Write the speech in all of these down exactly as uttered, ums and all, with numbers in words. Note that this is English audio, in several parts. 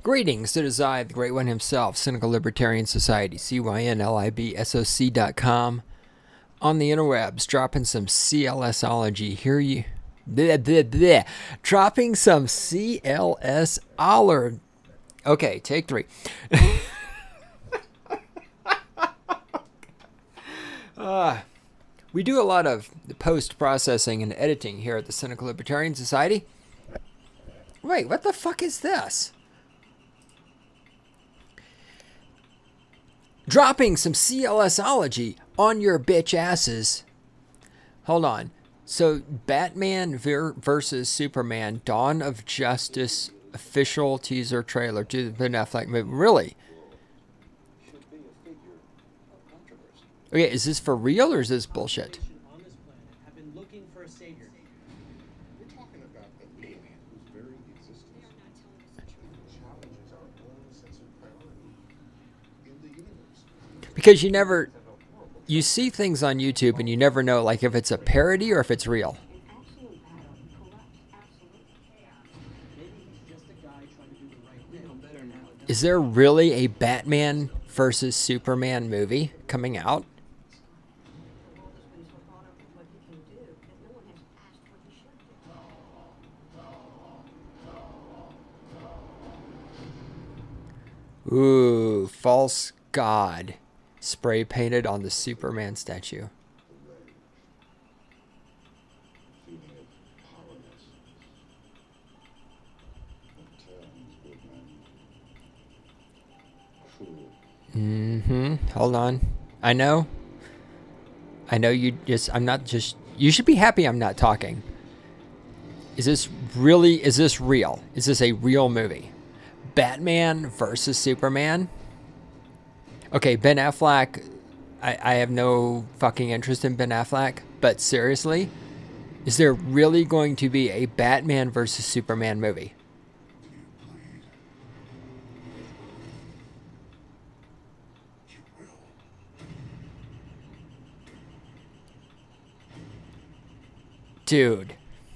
Greetings, it is I, the Great One himself, Cynical Libertarian Society, C Y N L I B S O C dot com. On the interwebs, dropping some C L S ology. Here you... Bleh, bleh, bleh. Dropping some C L S oller. Okay, take three. uh, we do a lot of post-processing and editing here at the Cynical Libertarian Society. Wait, what the fuck is this? Dropping some C L S ology on your bitch asses. Hold on. So, Batman ver- versus Superman, Dawn of Justice official teaser trailer to the Ben Affleck movie. Really? Okay, is this for real or is this bullshit? Because you never, you see things on YouTube and you never know, like, if it's a parody or if it's real. Is there really a Batman versus Superman movie coming out? Ooh, false god. Spray painted on the Superman statue. Mm-hmm. Hold on. I know. I know you just, I'm not just, you should be happy I'm not talking. Is this really, is this real? Is this a real movie? Batman versus Superman? Okay, Ben Affleck, I, I have no fucking interest in Ben Affleck, but seriously, is there really going to be a Batman versus Superman movie? Dude.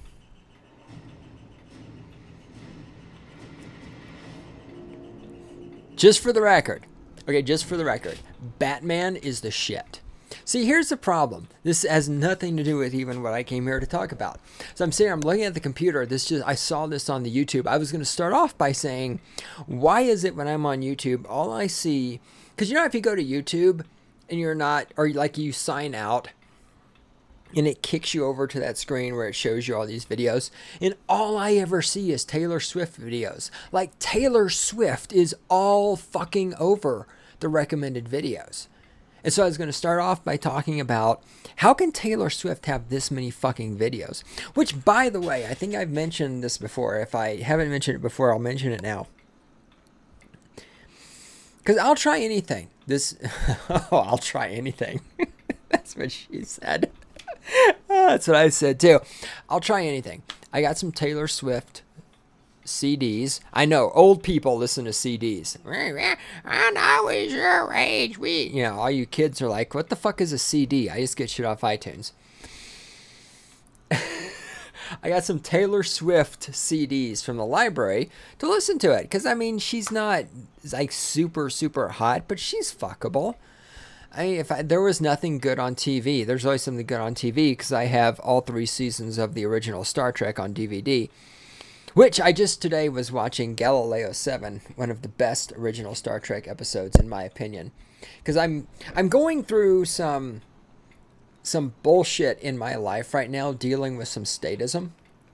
Just for the record. Okay, just for the record. Batman is the shit. See, here's the problem. This has nothing to do with even what I came here to talk about. So I'm sitting, I'm looking at the computer. This just, I saw this on the YouTube. I was going to start off by saying, why is it when I'm on YouTube, all I see, because you know, if you go to YouTube and you're not, or like you sign out, and it kicks you over to that screen where it shows you all these videos. And all I ever see is Taylor Swift videos. Like, Taylor Swift is all fucking over the recommended videos. And so I was going to start off by talking about how can Taylor Swift have this many fucking videos? Which, by the way, I think I've mentioned this before. If I haven't mentioned it before, I'll mention it now. Because I'll try anything. This, oh, I'll try anything. That's what she said. That's what I said too. I'll try anything. I got some Taylor Swift C Ds. I know old people listen to C Ds. And I was your age. We, you know, all you kids are like, "What the fuck is a C D?" I just get shit off iTunes. I got some Taylor Swift C Ds from the library to listen to it because I mean, she's not like super super hot, but she's fuckable. I mean, if I, there was nothing good on T V, there's always something good on T V because I have all three seasons of the original Star Trek on D V D, which I just today was watching Galileo seven, one of the best original Star Trek episodes in my opinion, because I'm I'm going through some some bullshit in my life right now, dealing with some statism,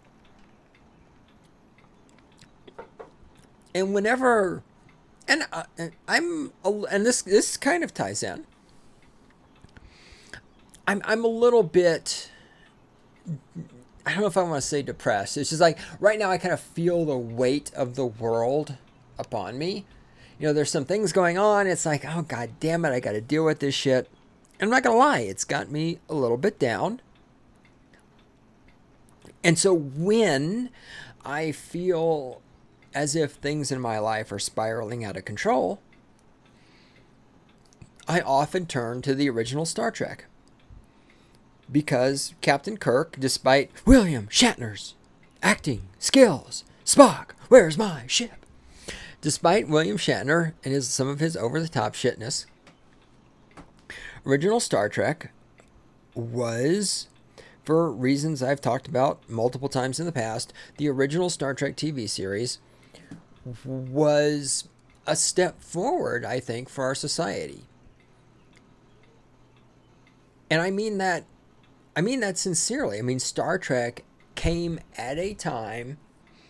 and whenever, and uh, I'm and this this kind of ties in. I'm I'm a little bit, I don't know if I want to say depressed. It's just like right now I kind of feel the weight of the world upon me. You know, there's some things going on. It's like, oh, God damn it, I got to deal with this shit. And I'm not going to lie, it's got me a little bit down. And so when I feel as if things in my life are spiraling out of control, I often turn to the original Star Trek. Because Captain Kirk, despite William Shatner's acting skills, Spock, where's my ship? Despite William Shatner and his some of his over-the-top shitness, original Star Trek was, for reasons I've talked about multiple times in the past, the original Star Trek T V series was a step forward, I think, for our society. And I mean that I mean that sincerely. I mean, Star Trek came at a time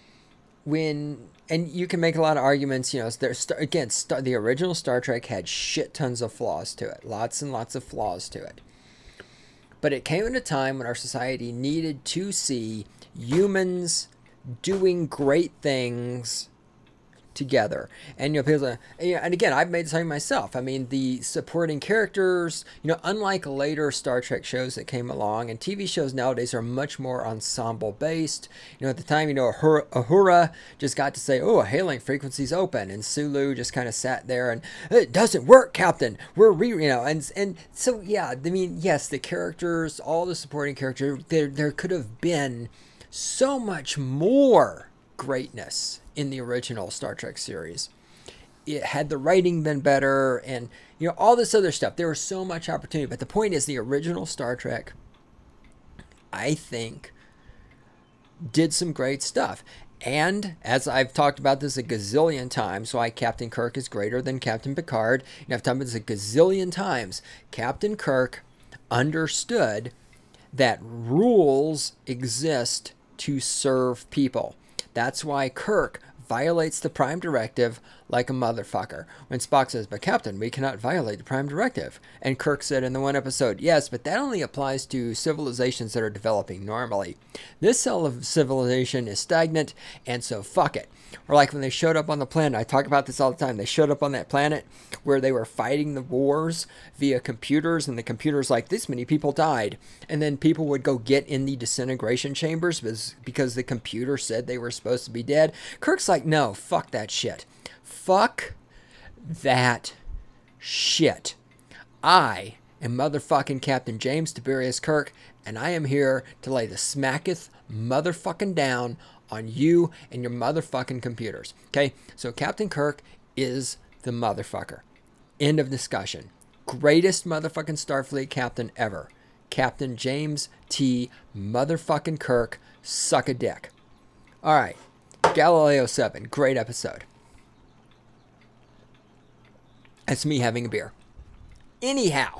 when, and you can make a lot of arguments, you know, there's, again, Star, the original Star Trek had shit tons of flaws to it. Lots and lots of flaws to it. But it came at a time when our society needed to see humans doing great things together. And, you know, people say, and again, I've made this argument myself. I mean, the supporting characters, you know, unlike later Star Trek shows that came along, and T V shows nowadays are much more ensemble based. You know, at the time, you know, Uhura, Uhura just got to say, oh, a hailing frequency's open, and Sulu just kind of sat there and, it doesn't work, Captain. We're re, you know, and and so yeah, I mean, yes, the characters, all the supporting characters, there there could have been so much more greatness in the original Star Trek series. It had the writing been better, and you know, all this other stuff. There was so much opportunity, but the point is, the original Star Trek, I think, did some great stuff. And as I've talked about this a gazillion times, why Captain Kirk is greater than Captain Picard, and I've talked about this a gazillion times, Captain Kirk understood that rules exist to serve people. That's why Kirk violates the Prime Directive like a motherfucker. When Spock says, but Captain, we cannot violate the Prime Directive. And Kirk said in the one episode, yes, but that only applies to civilizations that are developing normally. This civilization is stagnant, and so fuck it. Or like when they showed up on the planet, I talk about this all the time, they showed up on that planet where they were fighting the wars via computers, and the computers like, this many people died. And then people would go get in the disintegration chambers because, because the computer said they were supposed to be dead. Kirk's like, no, fuck that shit. Fuck that shit. I am motherfucking Captain James Tiberius Kirk, and I am here to lay the smacketh motherfucking down on you and your motherfucking computers. Okay? So Captain Kirk is the motherfucker. End of discussion. Greatest motherfucking Starfleet captain ever. Captain James T. motherfucking Kirk. Suck a dick. Alright. Galileo seven. Great episode. That's me having a beer. Anyhow.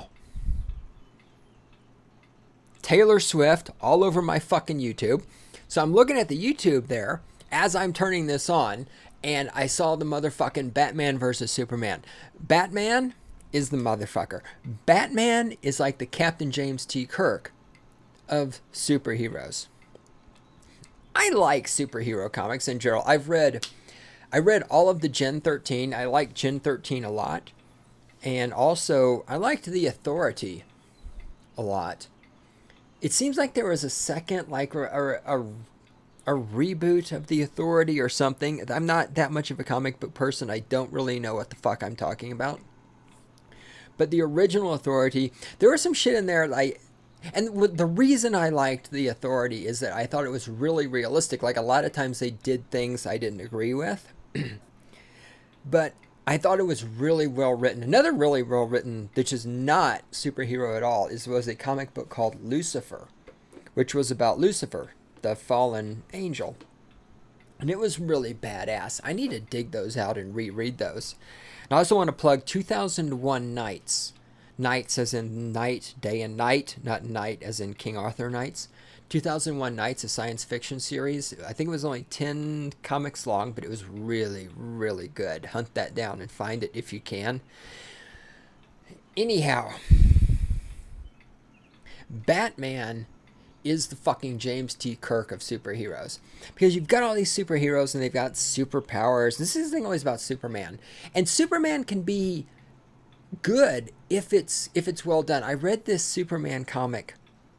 Taylor Swift all over my fucking YouTube. So I'm looking at the YouTube there as I'm turning this on, and I saw the motherfucking Batman versus Superman. Batman is the motherfucker. Batman is like the Captain James T. Kirk of superheroes. I like superhero comics in general. I've read, I read all of the Gen thirteen. I like Gen thirteen a lot. And also, I liked The Authority a lot. It seems like there was a second, like a, a, a reboot of The Authority or something. I'm not that much of a comic book person. I don't really know what the fuck I'm talking about. But the original Authority, there was some shit in there like, and the reason I liked The Authority is that I thought it was really realistic. Like a lot of times they did things I didn't agree with. But I thought it was really well written. Another really well written, which is not superhero at all, is was a comic book called Lucifer, which was about Lucifer, the fallen angel. And it was really badass. I need to dig those out and reread those. And I also want to plug two thousand one Nights. Nights as in night, day and night, not night as in King Arthur Nights. two thousand one Nights, a science fiction series. I think it was only ten comics long, but it was really, really good. Hunt that down and find it if you can. Anyhow, Batman is the fucking James T. Kirk of superheroes. Because you've got all these superheroes and they've got superpowers. This is the thing always about Superman. And Superman can be good if it's if it's well done. I read this Superman comic.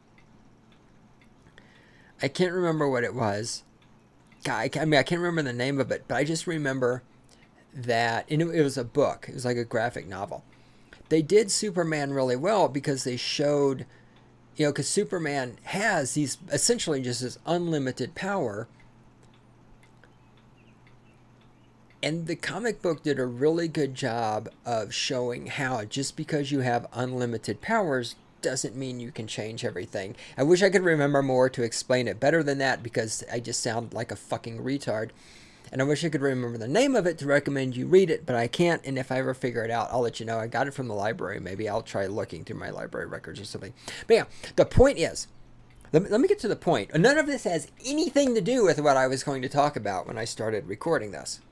I can't remember what it was. I, I mean, I can't remember the name of it, but I just remember that, and it, it was a book. It was like a graphic novel. They did Superman really well because they showed, you know, because Superman has these, essentially just this unlimited power. And the comic book did a really good job of showing how just because you have unlimited powers doesn't mean you can change everything. I wish I could remember more to explain it better than that because I just sound like a fucking retard. And I wish I could remember the name of it to recommend you read it, but I can't. And if I ever figure it out, I'll let you know. I got it from the library. Maybe I'll try looking through my library records or something. But yeah, the point is, let me, let me get to the point. None of this has anything to do with what I was going to talk about when I started recording this.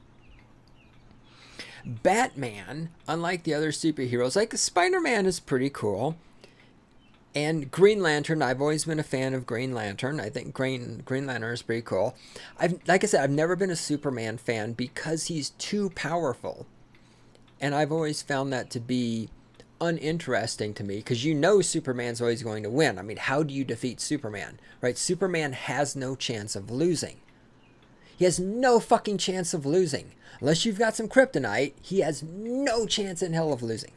Batman, unlike the other superheroes, like Spider-Man is pretty cool. And Green Lantern, I've always been a fan of Green Lantern. I think Green Green Lantern is pretty cool. I've, like I said, I've never been a Superman fan because he's too powerful. And I've always found that to be uninteresting to me because you know Superman's always going to win. I mean, how do you defeat Superman? Right? Superman has no chance of losing. He has no fucking chance of losing. Unless you've got some kryptonite, he has no chance in hell of losing.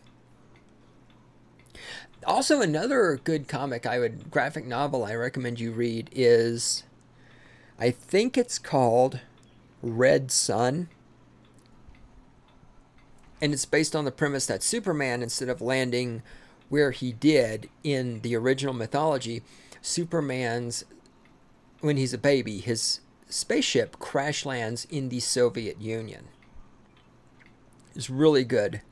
Also, another good comic I would, graphic novel I recommend you read is, I think it's called Red Sun. And it's based on the premise that Superman, instead of landing where he did in the original mythology, Superman's, when he's a baby, his spaceship crash lands in the Soviet Union. It's really good.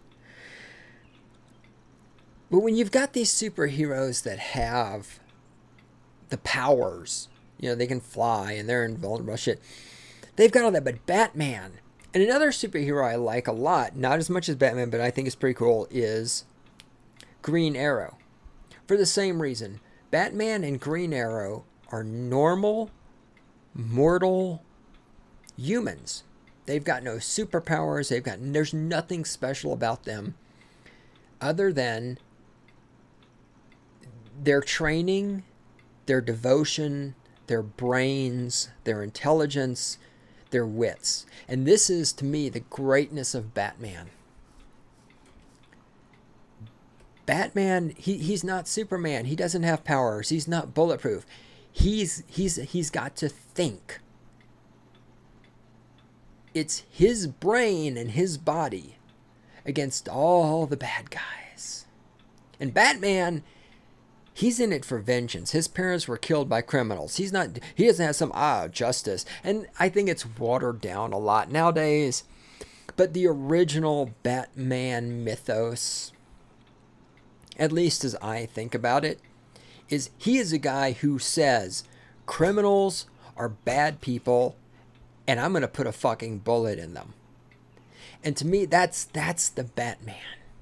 But when you've got these superheroes that have the powers, you know, they can fly and they're invulnerable shit, they've got all that. But Batman, and another superhero I like a lot, not as much as Batman, but I think is pretty cool, is Green Arrow. For the same reason, Batman and Green Arrow are normal, mortal humans. They've got no superpowers. They've got, there's nothing special about them other than their training, their devotion, their brains, their intelligence, their wits. And this is, to me, the greatness of Batman. Batman, he, he's not Superman. He doesn't have powers. He's not bulletproof. He's he's he's got to think. It's his brain and his body against all the bad guys. And Batman, he's in it for vengeance. His parents were killed by criminals. He's not, he doesn't have some, ah, justice. And I think it's watered down a lot nowadays. But the original Batman mythos, at least as I think about it, is he is a guy who says criminals are bad people and I'm going to put a fucking bullet in them. And to me, that's that's the Batman.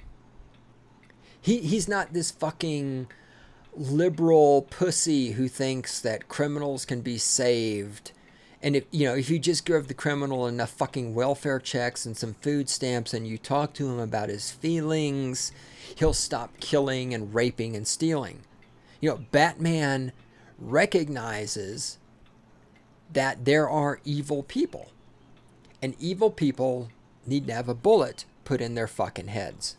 He he's not this fucking liberal pussy who thinks that criminals can be saved. And if you know, if you just give the criminal enough fucking welfare checks and some food stamps and you talk to him about his feelings, he'll stop killing and raping and stealing. You know, Batman recognizes that there are evil people. And evil people need to have a bullet put in their fucking heads.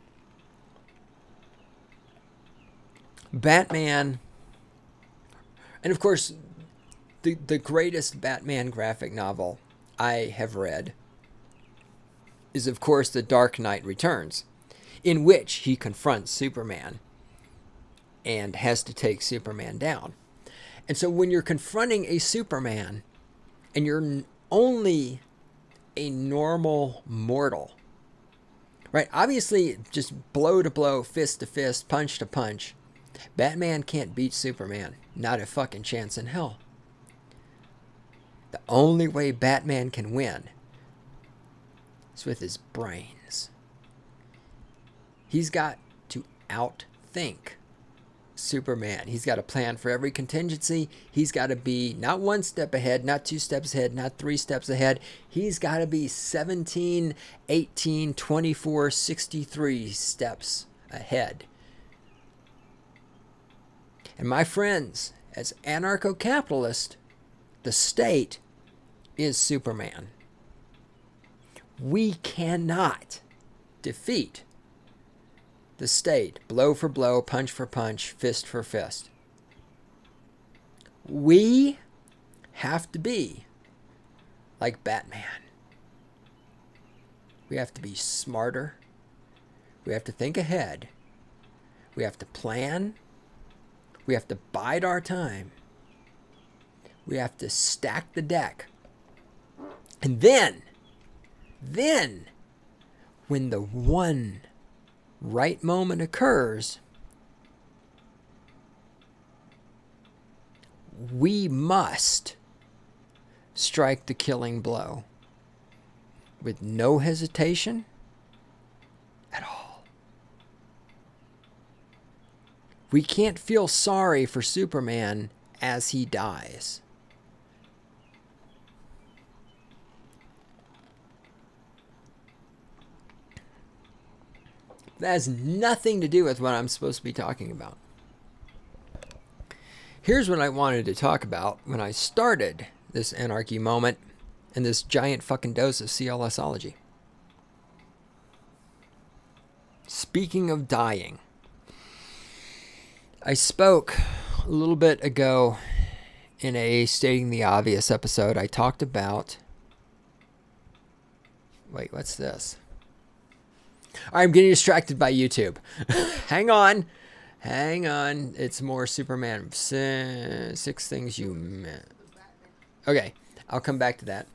Batman, and of course, the, the greatest Batman graphic novel I have read is, of course, The Dark Knight Returns, in which he confronts Superman and has to take Superman down. And so when you're confronting a Superman and you're only a normal mortal, right? Obviously, just blow to blow, fist to fist, punch to punch, Batman can't beat Superman. Not a fucking chance in hell. The only way Batman can win is with his brains. He's got to outthink Superman. He's got a plan for every contingency. He's got to be not one step ahead, not two steps ahead, not three steps ahead. He's got to be seventeen, eighteen, twenty-four, sixty-three steps ahead. And my friends, as anarcho-capitalist, the state is Superman. We cannot defeat the state, blow for blow, punch for punch, fist for fist. We have to be like Batman. We have to be smarter. We have to think ahead. We have to plan. We have to bide our time. We have to stack the deck. And then, then, when the one right moment occurs, we must strike the killing blow with no hesitation at all. We can't feel sorry for Superman as he dies. That has nothing to do with what I'm supposed to be talking about. Here's what I wanted to talk about when I started this anarchy moment and this giant fucking dose of CLSology. Speaking of dying, I spoke a little bit ago in a Stating the Obvious episode. I talked about... Wait, what's this? I'm getting distracted by YouTube. Hang on. Hang on. It's more Superman. Six things you meant. Okay. I'll come back to that.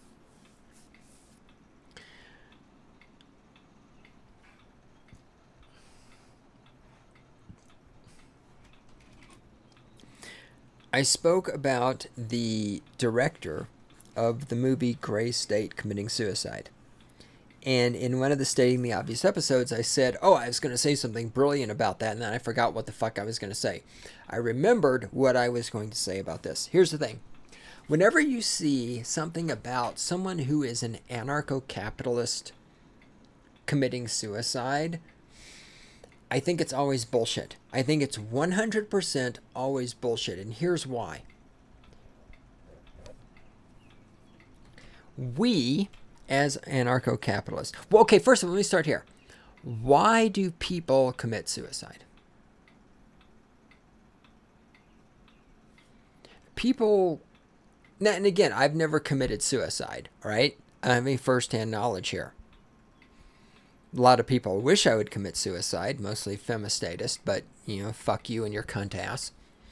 I spoke about the director of the movie Gray State committing suicide. And in one of the Stating the Obvious episodes, I said, oh, I was going to say something brilliant about that, and then I forgot what the fuck I was going to say. I remembered what I was going to say about this. Here's the thing. Whenever you see something about someone who is an anarcho-capitalist committing suicide, I think it's always bullshit. I think it's one hundred percent always bullshit, and here's why. We... as anarcho-capitalists. Well, okay, first of all, let me start here. Why do people commit suicide? People, and again, I've never committed suicide, all right? I have first-hand knowledge here. A lot of people wish I would commit suicide, mostly femistatist, but, you know, fuck you and your cunt ass.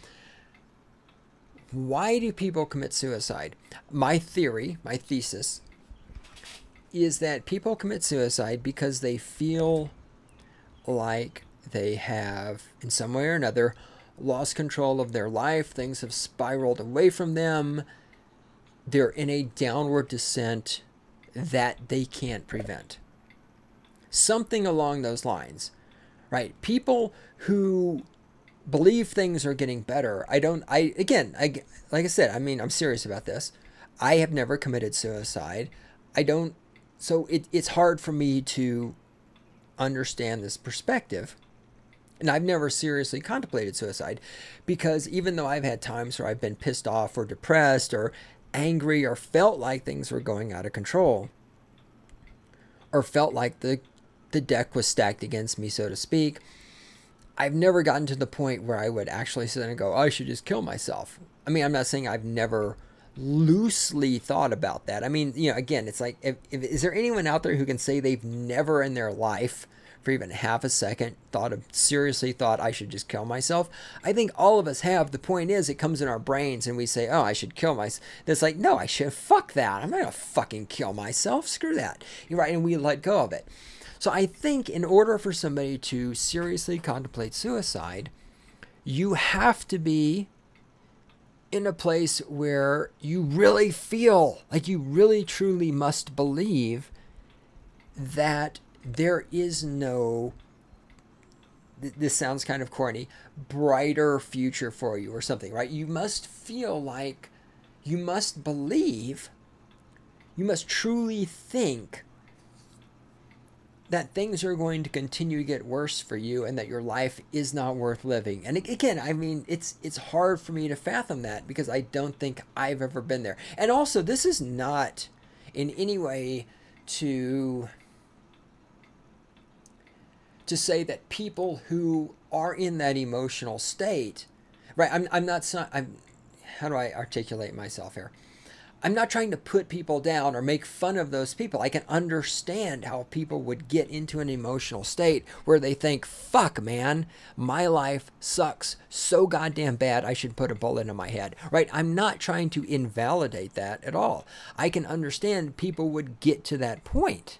Why do people commit suicide? My theory, my thesis, is that people commit suicide because they feel like they have, in some way or another, lost control of their life. Things have spiraled away from them. They're in a downward descent that they can't prevent. Something along those lines, right? People who believe things are getting better. I don't, I, again, I, like I said, I mean, I'm serious about this. I have never committed suicide. I don't, So it, it's hard for me to understand this perspective. And I've never seriously contemplated suicide because even though I've had times where I've been pissed off or depressed or angry or felt like things were going out of control or felt like the, the deck was stacked against me, so to speak, I've never gotten to the point where I would actually sit there and go, oh, I should just kill myself. I mean, I'm not saying I've never loosely thought about that. I mean, you know, again, it's like, if, if, is there anyone out there who can say they've never in their life, for even half a second, thought of seriously thought I should just kill myself? I think all of us have. The point is, it comes in our brains and we say, oh, I should kill myself. It's like, no, I should. Fuck that. I'm not gonna fucking kill myself. Screw that. You're right, and we let go of it. So I think in order for somebody to seriously contemplate suicide, you have to be in a place where you really feel like you really truly must believe that there is no, th- this sounds kind of corny, brighter future for you or something, right? You must feel like, you must believe, you must truly think that things are going to continue to get worse for you and that your life is not worth living. And again, I mean, it's it's hard for me to fathom that because I don't think I've ever been there. And also, this is not in any way to to say that people who are in that emotional state, right? I'm I'm not I'm how do I articulate myself here? I'm not trying to put people down or make fun of those people. I can understand how people would get into an emotional state where they think, fuck, man, my life sucks so goddamn bad, I should put a bullet in my head, right? I'm not trying to invalidate that at all. I can understand people would get to that point.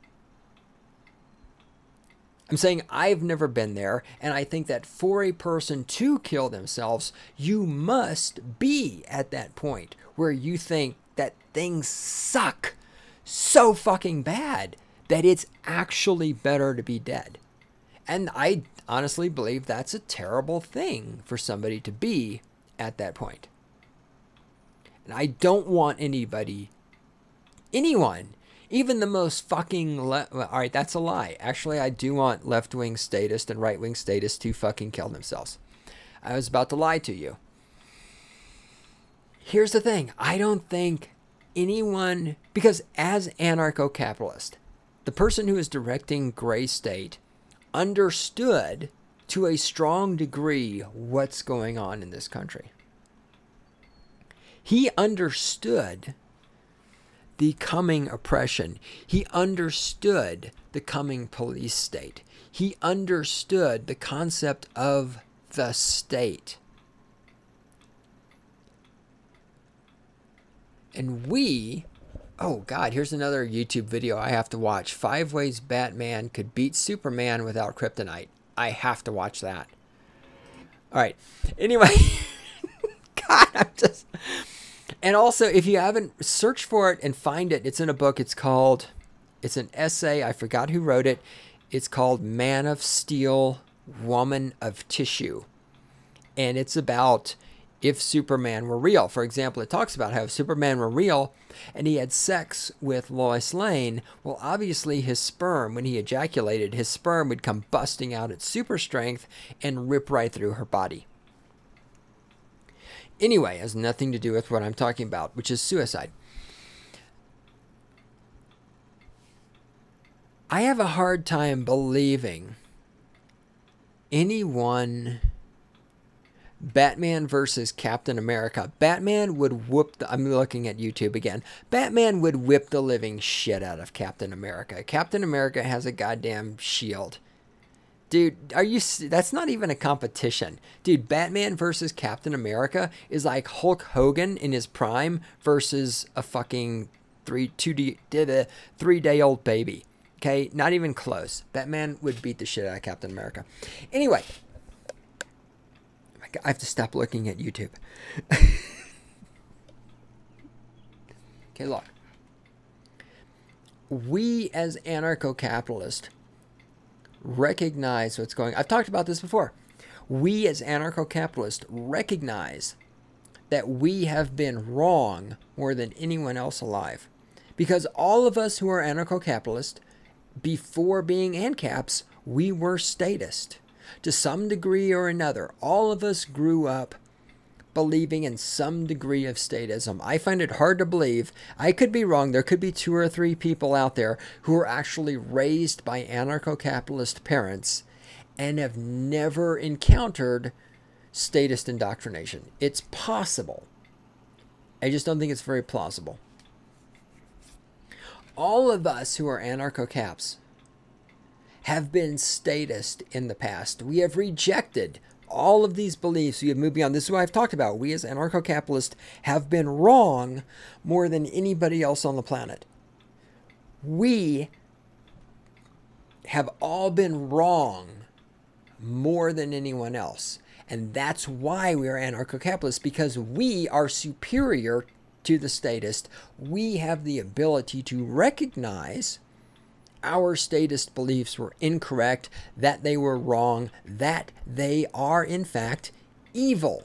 I'm saying I've never been there, and I think that for a person to kill themselves, you must be at that point where you think that things suck so fucking bad that it's actually better to be dead. And I honestly believe that's a terrible thing for somebody to be at that point. And I don't want anybody, anyone, even the most fucking, le- all right, that's a lie. Actually, I do want left-wing statists and right-wing statists to fucking kill themselves. I was about to lie to you. Here's the thing. I don't think anyone, because as anarcho-capitalist, the person who is directing Gray State understood to a strong degree what's going on in this country. He understood the coming oppression. He understood the coming police state. He understood the concept of the state. And we, oh God, here's another YouTube video I have to watch. Five ways Batman could beat Superman without kryptonite. I have to watch that. All right. Anyway, God, I'm just... And also, if you haven't, search for it and find it. It's in a book. It's called, it's an essay. I forgot who wrote it. It's called Man of Steel, Woman of Tissue. And it's about if Superman were real. For example, it talks about how if Superman were real and he had sex with Lois Lane, well, obviously his sperm, when he ejaculated, his sperm would come busting out at super strength and rip right through her body. Anyway, it has nothing to do with what I'm talking about, which is suicide. I have a hard time believing anyone... Batman versus Captain America. Batman would whoop the... I'm looking at YouTube again. Batman would whip the living shit out of Captain America. Captain America has a goddamn shield. Dude, are you... That's not even a competition. Dude, Batman versus Captain America is like Hulk Hogan in his prime versus a fucking three, two D, three-day-old baby. Okay? Not even close. Batman would beat the shit out of Captain America. Anyway... I have to stop looking at YouTube. Okay, look. We as anarcho-capitalists recognize what's going on. I've talked about this before. We as anarcho-capitalists recognize that we have been wrong more than anyone else alive. Because all of us who are anarcho-capitalists, before being ANCAPs, we were statists. To some degree or another, all of us grew up believing in some degree of statism. I find it hard to believe. I could be wrong. There could be two or three people out there who are actually raised by anarcho-capitalist parents and have never encountered statist indoctrination. It's possible. I just don't think it's very plausible. All of us who are anarcho-caps have been statist in the past. We have rejected all of these beliefs. We have moved beyond. This is what I've talked about. We as anarcho-capitalists have been wrong more than anybody else on the planet. We have all been wrong more than anyone else. And that's why we are anarcho-capitalists, because we are superior to the statist. We have the ability to recognize our statist beliefs were incorrect, that they were wrong, that they are, in fact, evil.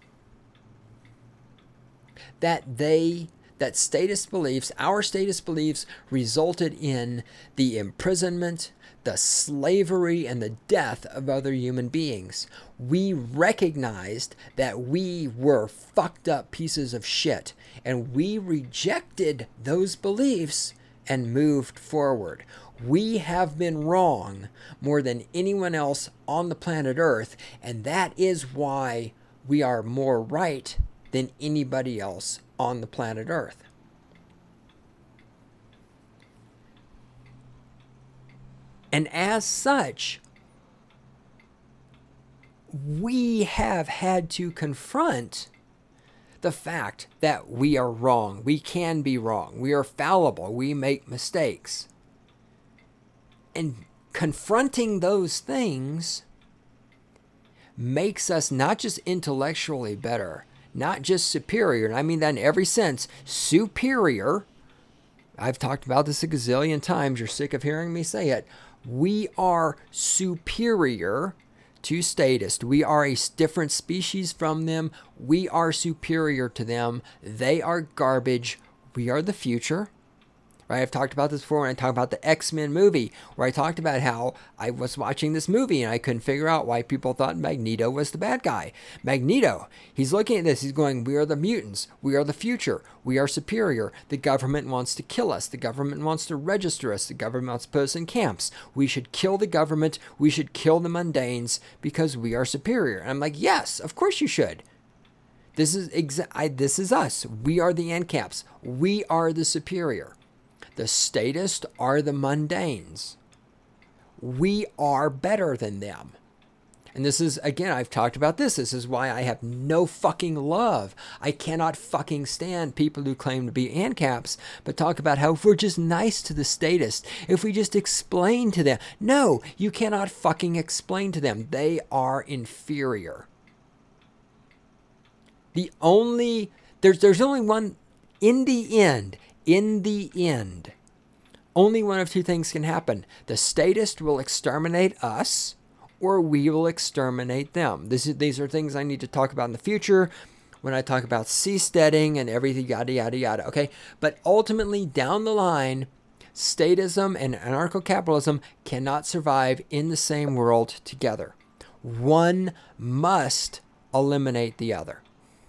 That they, that statist beliefs, our statist beliefs, resulted in the imprisonment, the slavery, and the death of other human beings. We recognized that we were fucked up pieces of shit, and we rejected those beliefs and moved forward. We have been wrong more than anyone else on the planet Earth, and that is why we are more right than anybody else on the planet Earth. And as such, we have had to confront the fact that we are wrong. We can be wrong. We are fallible. We make mistakes. And confronting those things makes us not just intellectually better, not just superior, and I mean that in every sense, superior. I've talked about this a gazillion times. You're sick of hearing me say it. We are superior to statists. We are a different species from them. We are superior to them. They are garbage. We are the future. Right? I've talked about this before when I talked about the X-Men movie, where I talked about how I was watching this movie and I couldn't figure out why people thought Magneto was the bad guy. Magneto, he's looking at this, he's going, we are the mutants, we are the future, we are superior. The government wants to kill us, the government wants to register us, the government wants to put us in camps. We should kill the government, we should kill the mundanes because we are superior. And I'm like, yes, of course you should. This is exa- I, this is us. We are the ANCAPs. We are the superior. The statists are the mundanes. We are better than them. And this is, again, I've talked about this. This is why I have no fucking love. I cannot fucking stand people who claim to be ANCAPs, but talk about how if we're just nice to the statists, if we just explain to them. No, you cannot fucking explain to them. They are inferior. The only, there's, there's only one, in the end, In the end, only one of two things can happen. The statist will exterminate us, or we will exterminate them. This is, these are things I need to talk about in the future when I talk about seasteading and everything, yada, yada, yada, okay? But ultimately, down the line, statism and anarcho-capitalism cannot survive in the same world together. One must eliminate the other.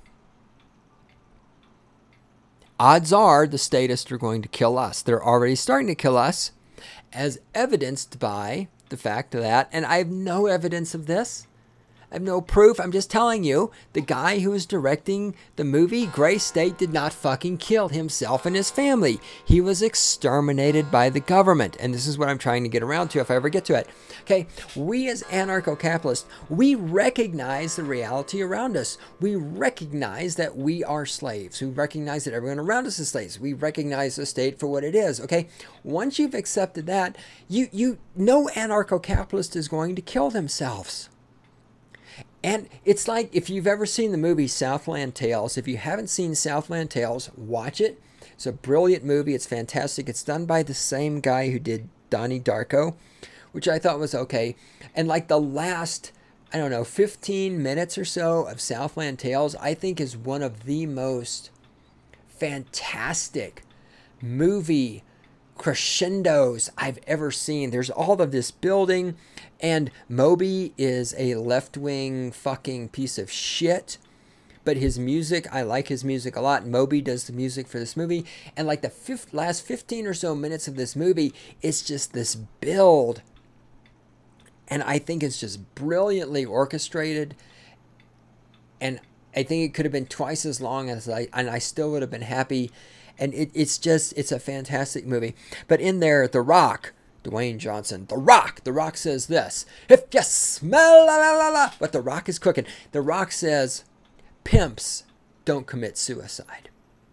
Odds are the statists are going to kill us. They're already starting to kill us, as evidenced by the fact that, and I have no evidence of this, I have no proof, I'm just telling you, the guy who was directing the movie Gray State did not fucking kill himself and his family. He was exterminated by the government. And this is what I'm trying to get around to if I ever get to it. Okay, we as anarcho-capitalists, we recognize the reality around us. We recognize that we are slaves. We recognize that everyone around us is slaves. We recognize the state for what it is, okay? Once you've accepted that, you, you no anarcho-capitalist is going to kill themselves. And it's like, if you've ever seen the movie Southland Tales, if you haven't seen Southland Tales, watch it. It's a brilliant movie. It's fantastic. It's done by the same guy who did Donnie Darko, which I thought was okay. And like the last, I don't know, fifteen minutes or so of Southland Tales, I think is one of the most fantastic movie crescendos I've ever seen. There's all of this building, and Moby is a left-wing fucking piece of shit, but his music, I like his music a lot. Moby does the music for this movie, and like the fifth, last fifteen or so minutes of this movie, it's just this build, and I think it's just brilliantly orchestrated, and I think it could have been twice as long as I, and I still would have been happy. And it, it's just, it's a fantastic movie. But in there, The Rock, Dwayne Johnson, The Rock, The Rock says this, if you smell la la la la, what The Rock is cooking. The Rock says, pimps don't commit suicide.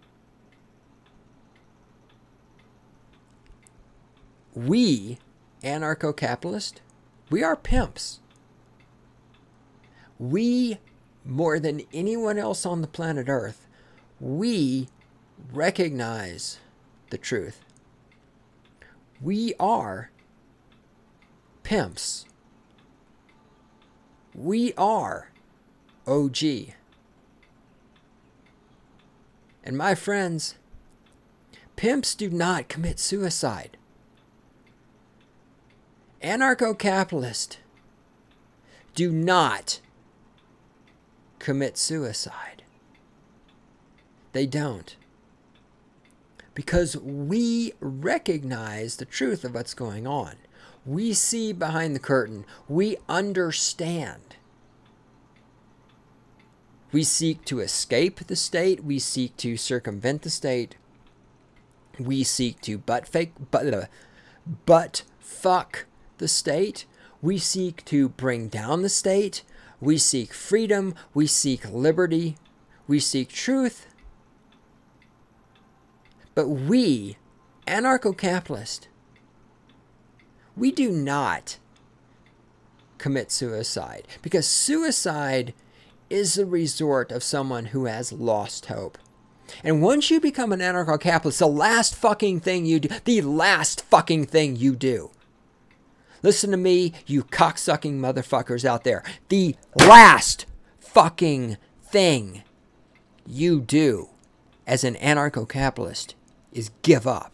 We, anarcho-capitalist, we are pimps. We, more than anyone else on the planet Earth, we recognize the truth. We are pimps. We are O G. And my friends, pimps do not commit suicide. Anarcho-capitalists do not commit suicide. They don't. Because we recognize the truth of what's going on. We see behind the curtain. We understand. We seek to escape the state. We seek to circumvent the state. We seek to butt fake, but, uh, butt fuck the state. We seek to bring down the state. We seek freedom. We seek liberty. We seek truth. But we, anarcho-capitalists, we do not commit suicide, because suicide is the resort of someone who has lost hope. And once you become an anarcho-capitalist, the last fucking thing you do, the last fucking thing you do, listen to me, you cocksucking motherfuckers out there, the last fucking thing you do as an anarcho-capitalist is give up.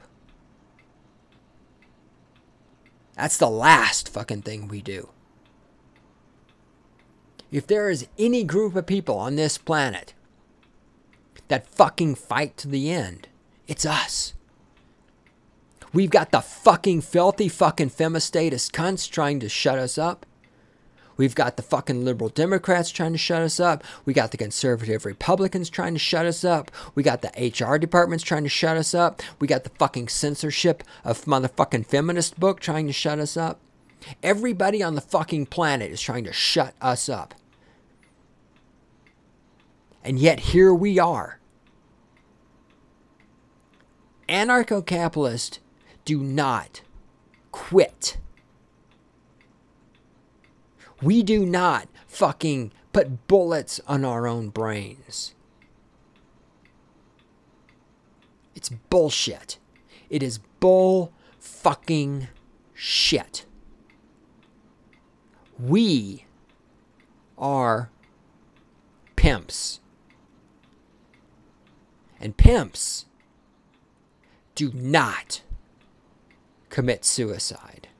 That's the last fucking thing we do. If there is any group of people on this planet that fucking fight to the end, it's us. We've got the fucking filthy fucking femistatist cunts trying to shut us up. We've got the fucking liberal Democrats trying to shut us up. We got the conservative Republicans trying to shut us up. We got the H R departments trying to shut us up. We got the fucking censorship of motherfucking feminist book trying to shut us up. Everybody on the fucking planet is trying to shut us up. And yet here we are. Anarcho-capitalists do not quit. We do not fucking put bullets on our own brains. It's bullshit. It is bull fucking shit. We are pimps. And pimps do not commit suicide.